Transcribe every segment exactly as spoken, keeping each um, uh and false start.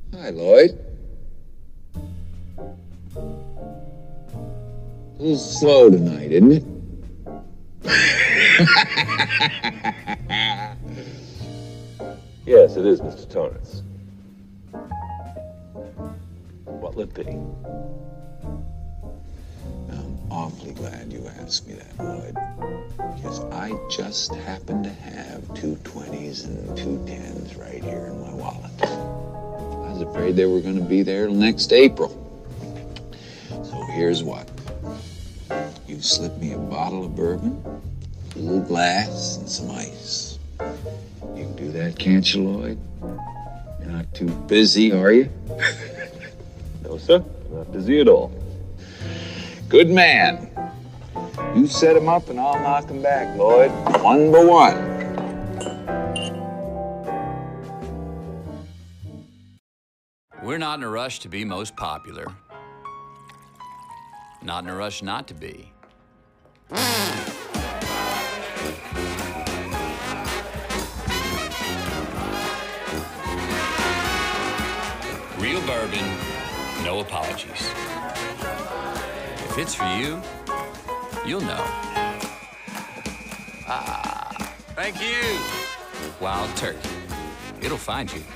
Hi, Lloyd. A little slow tonight, isn't it? Yes, it is, Mister Torrance. What'll it be? I'm awfully glad you asked me that, Lloyd. Because I just happen to have two twenties and two tens right here in my wallet. I was afraid they were going to be there next April. So here's what. You slip me a bottle of bourbon, a little glass, and some ice. You can do that, can't you, Lloyd? You're not too busy, are you? No, sir. Not busy at all. Good man. You set him up and I'll knock him back, Lloyd. One by one. We're not in a rush to be most popular. Not in a rush not to be. Real bourbon, no apologies. If it's for you, you'll know. Ah, thank you. Wild Turkey. It'll find you.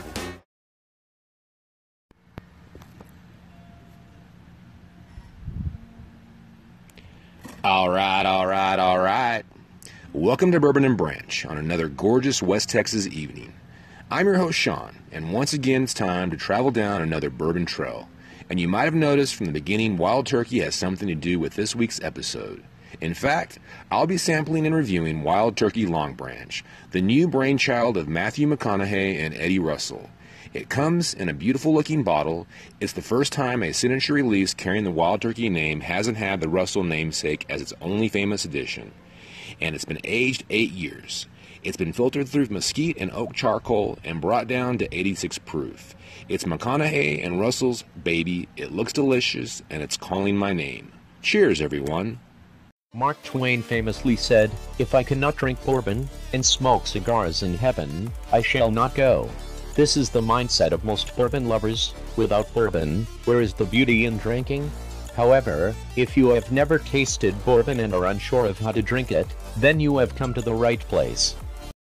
All right, all right, all right. Welcome to Bourbon and Branch on another gorgeous West Texas evening. I'm your host, Sean, and once again it's time to travel down another bourbon trail. And you might have noticed from the beginning Wild Turkey has something to do with this week's episode. In fact, I'll be sampling and reviewing Wild Turkey Long Branch, the new brainchild of Matthew McConaughey and Eddie Russell. It comes in a beautiful looking bottle. It's the first time a signature release carrying the Wild Turkey name hasn't had the Russell namesake as its only famous edition. And it's been aged eight years. It's been filtered through mesquite and oak charcoal and brought down to eighty-six proof. It's McConaughey and Russell's baby. It looks delicious and it's calling my name. Cheers, everyone. Mark Twain famously said, "If I cannot drink bourbon and smoke cigars in heaven, I shall not go." This is the mindset of most bourbon lovers. Without bourbon, where is the beauty in drinking? However, if you have never tasted bourbon and are unsure of how to drink it, then you have come to the right place.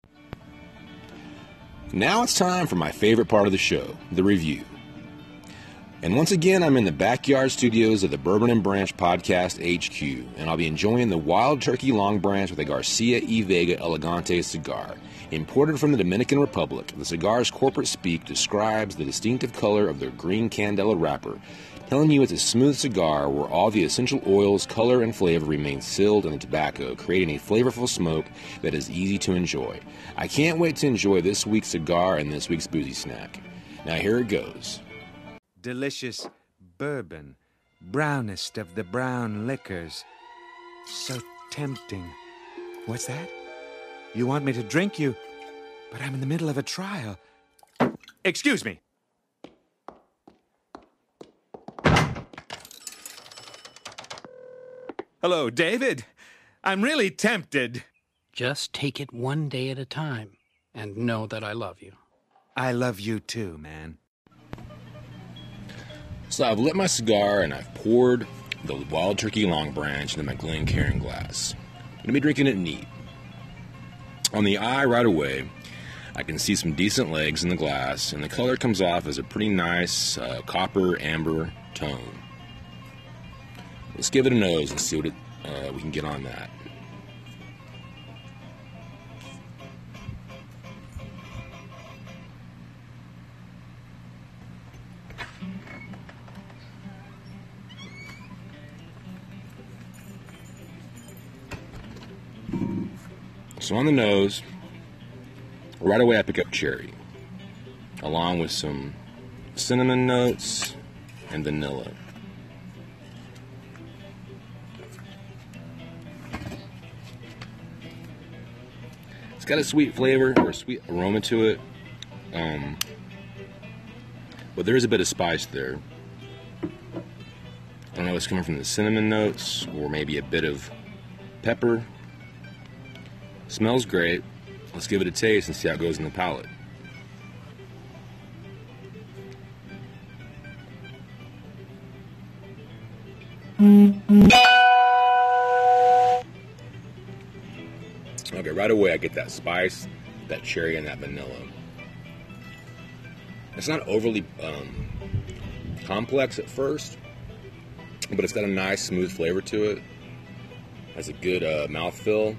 Now it's time for my favorite part of the show, the review. And once again, I'm in the backyard studios of the Bourbon and Branch Podcast H Q, and I'll be enjoying the Wild Turkey Long Branch with a Garcia y Vega Elegante cigar. Imported from the Dominican Republic, the cigar's corporate speak describes the distinctive color of their green candela wrapper, telling you it's a smooth cigar where all the essential oils, color, and flavor remain sealed in the tobacco, creating a flavorful smoke that is easy to enjoy. I can't wait to enjoy this week's cigar and this week's boozy snack. Now here it goes. Delicious bourbon, brownest of the brown liquors. So tempting. What's that? You want me to drink you, but I'm in the middle of a trial. Excuse me. Hello, David. I'm really tempted. Just take it one day at a time and know that I love you. I love you too, man. So I've lit my cigar and I've poured the Wild Turkey Long Branch into my Glencairn glass. I'm going to be drinking it neat. On the eye right away, I can see some decent legs in the glass, and the color comes off as a pretty nice uh, copper amber tone. Let's give it a nose and see what it, uh, we can get on that. So on the nose, right away I pick up cherry, along with some cinnamon notes and vanilla. It's got a sweet flavor or a sweet aroma to it, um, but there is a bit of spice there. I don't know if it's coming from the cinnamon notes or maybe a bit of pepper. Smells great. Let's give it a taste and see how it goes in the palate. Okay, right away I get that spice, that cherry, and that vanilla. It's not overly um, complex at first, but it's got a nice, smooth flavor to it. Has a good uh, mouthfeel.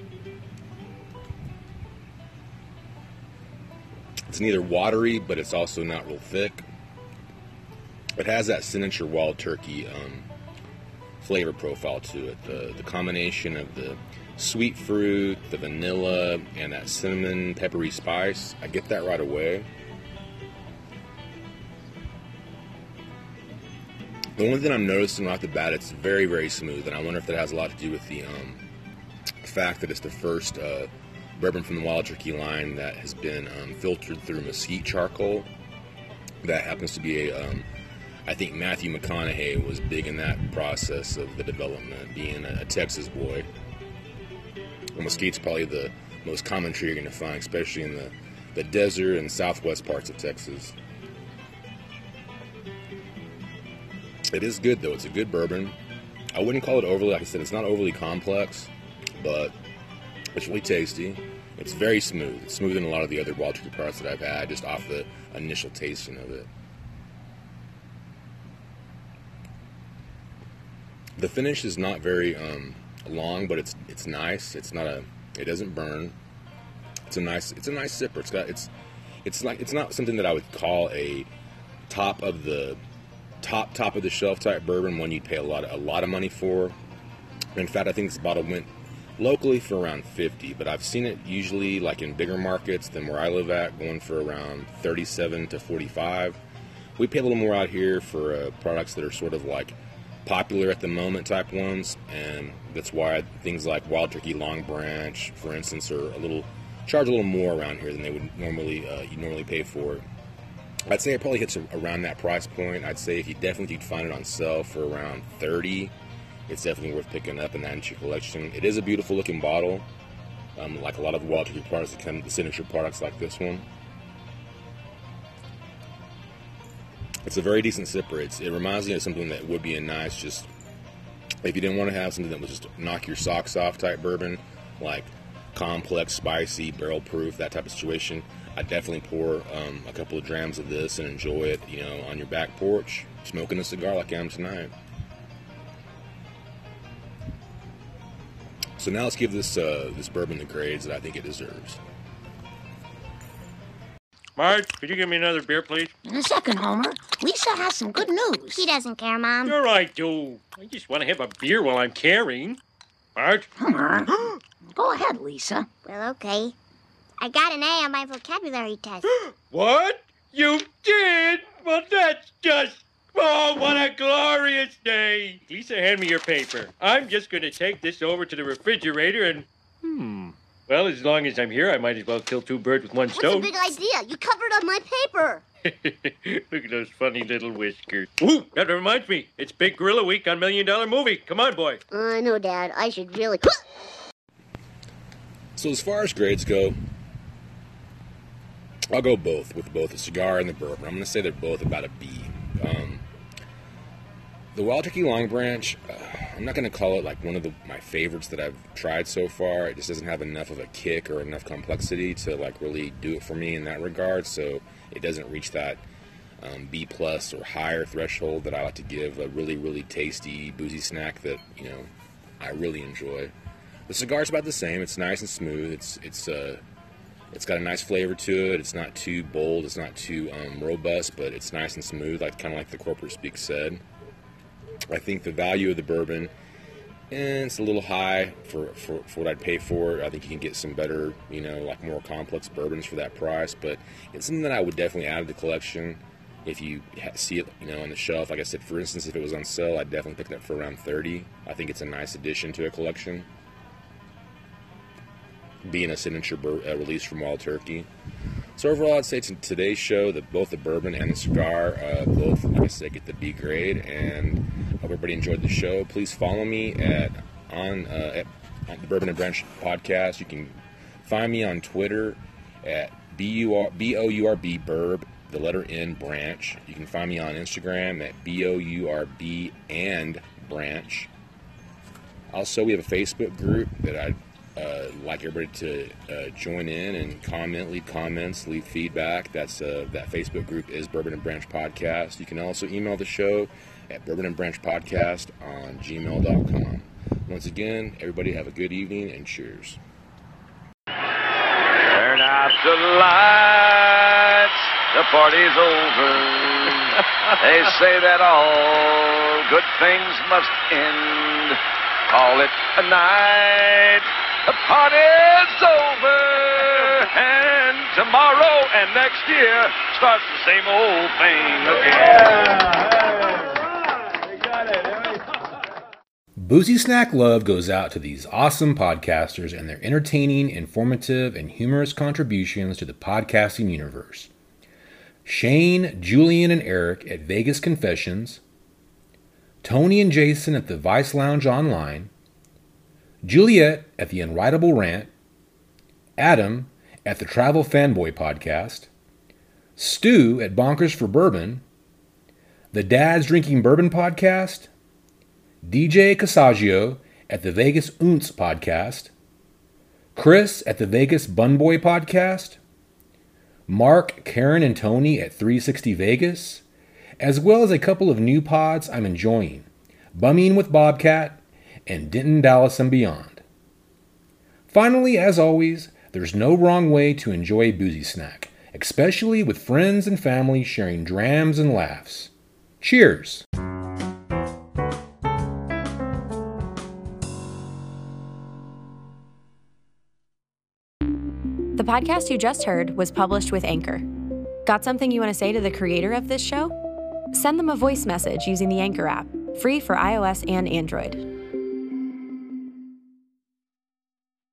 It's neither watery, but it's also not real thick. It has that signature Wild Turkey um, flavor profile to it. The, the combination of the sweet fruit, the vanilla, and that cinnamon peppery spice, I get that right away. The only thing I'm noticing right off the bat, it's very, very smooth, and I wonder if that has a lot to do with the um, fact that it's the first uh, bourbon from the Wild Turkey line that has been um, filtered through mesquite charcoal. That happens to be a, um, I think Matthew McConaughey was big in that process of the development, being a, a Texas boy. Well, mesquite's probably the most common tree you're going to find, especially in the, the desert and southwest parts of Texas. It is good, though. It's a good bourbon. I wouldn't call it overly, like I said, it's not overly complex, but it's really tasty. It's very smooth. It's smoother than a lot of the other Wild Turkey products that I've had, just off the initial tasting of it. The finish is not very um, long, but it's it's nice. It's not a. It doesn't burn. It's a nice. It's a nice sipper. It's got. It's. It's like. It's not something that I would call a top of the top top of the shelf type bourbon, one you'd pay a lot of, a lot of money for. In fact, I think this bottle went locally for around fifty, but I've seen it usually like in bigger markets than where I live at, going for around thirty-seven to forty-five. We pay a little more out here for uh, products that are sort of like popular at the moment type ones, and that's why things like Wild Turkey Long Branch, for instance, are a little charge a little more around here than they would normally uh, you normally pay for. I'd say it probably hits around that price point. I'd say if you definitely you'd find it on sale for around thirty, it's definitely worth picking up in that into your collection. It is a beautiful looking bottle, um, like a lot of the Wild Turkey products that come, the signature products like this one. It's a very decent sipper. It's, it reminds me of something that would be a nice, just if you didn't want to have something that would just knock your socks off type bourbon, like complex, spicy, barrel proof, that type of situation. I'd definitely pour um, a couple of drams of this and enjoy it, you know, on your back porch, smoking a cigar like I am tonight. So now let's give this uh, this bourbon the grades that I think it deserves. Marge, could you give me another beer, please? In a second, Homer. Lisa has some good news. He doesn't care, Mom. Sure I do. I just want to have a beer while I'm carrying. Marge? Homer. Go ahead, Lisa. Well, okay. I got an A on my vocabulary test. What? You did? Well, that's just... Oh, what a glorious day. Lisa, hand me your paper. I'm just going to take this over to the refrigerator and... Hmm... Well, as long as I'm here, I might as well kill two birds with one stone. What's a big idea? You covered up my paper. Look at those funny little whiskers. Ooh, that reminds me. It's Big Gorilla Week on Million Dollar Movie. Come on, boy. I uh, know, Dad. I should really... So as far as grades go, I'll go both, with both the cigar and the bourbon. I'm going to say they're both about a B. Um, the Wild Turkey Long Branch, uh, I'm not going to call it like one of the, my favorites that I've tried so far. It just doesn't have enough of a kick or enough complexity to like really do it for me in that regard. So it doesn't reach that um, B plus or higher threshold that I like to give a really, really tasty, boozy snack that, you know, I really enjoy. The cigar's about the same. It's nice and smooth. It's it's uh, it's got a nice flavor to it. It's not too bold. It's not too um, robust, but it's nice and smooth, like kind of like the Corporate Speak said. I think the value of the bourbon, and it's a little high for, for, for what I'd pay for it. I think you can get some better, you know, like more complex bourbons for that price, but it's something that I would definitely add to the collection if you see it, you know, on the shelf. Like I said, for instance, if it was on sale, I'd definitely pick it up for around thirty. I think it's a nice addition to a collection, being a signature bur uh, release from Wild Turkey. So overall, I'd say to today's show that both the bourbon and the cigar, uh, both, like I said, get the B grade, and hope everybody enjoyed the show. Please follow me at on, uh, at, on the Bourbon and Branch podcast. You can find me on Twitter at B U R B O U R B Burb, the letter N Branch. You can find me on Instagram at B O U R B and Branch. Also, we have a Facebook group that I'd uh, like everybody to uh, join in and comment, leave comments, leave feedback. That's uh, that Facebook group is Bourbon and Branch Podcast. You can also email the show at Bourbon and Branch Podcast on gmail dot com. Once again, everybody have a good evening and cheers. Turn out the lights, the party's over. They say that all good things must end. Call it a night, the party's over. And tomorrow and next year starts the same old thing again. Boozy Snack love goes out to these awesome podcasters and their entertaining, informative, and humorous contributions to the podcasting universe. Shane, Julian, and Eric at Vegas Confessions, Tony and Jason at the Vice Lounge Online, Juliet at the Unwritable Rant, Adam at the Travel Fanboy Podcast, Stu at Bonkers for Bourbon, the Dad's Drinking Bourbon Podcast, D J Cassaggio at the Vegas Oonts Podcast, Chris at the Vegas Bun Boy Podcast, Mark, Karen, and Tony at three sixty Vegas, as well as a couple of new pods I'm enjoying, Bumming with Bobcat and Denton, Dallas, and Beyond. Finally, as always, there's no wrong way to enjoy a boozy snack, especially with friends and family sharing drams and laughs. Cheers! The podcast you just heard was published with Anchor. Got something you want to say to the creator of this show? Send them a voice message using the Anchor app, free for iOS and Android.